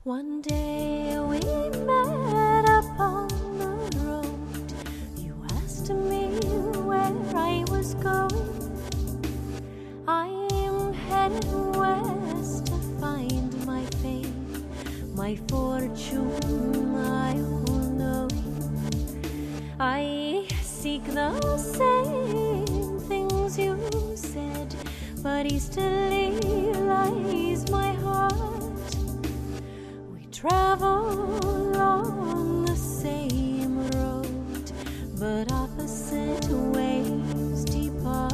One day we met upon the road. You asked me where I was going. I am headed west to find my fame, my fortune I will know. I seek the same things you said, but easterly lies my heart. Travel on the same road, but opposite ways depart.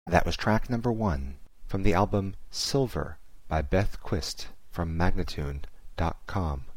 That was track number 1 from the album Silver by Beth Quist from Magnatune.com.